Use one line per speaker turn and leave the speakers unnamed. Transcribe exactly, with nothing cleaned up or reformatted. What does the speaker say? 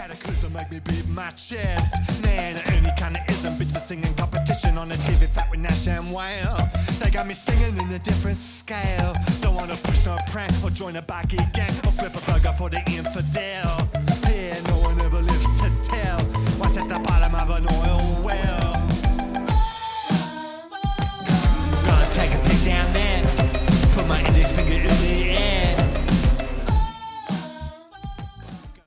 cataclysm make me beat my chest. Man, any kind of ism, bits of singing competition on the T V fat with Nash and Whale. They got me singing in a different scale. Don't wanna push no prank or join a baggy gang or flip a burger for the infidel.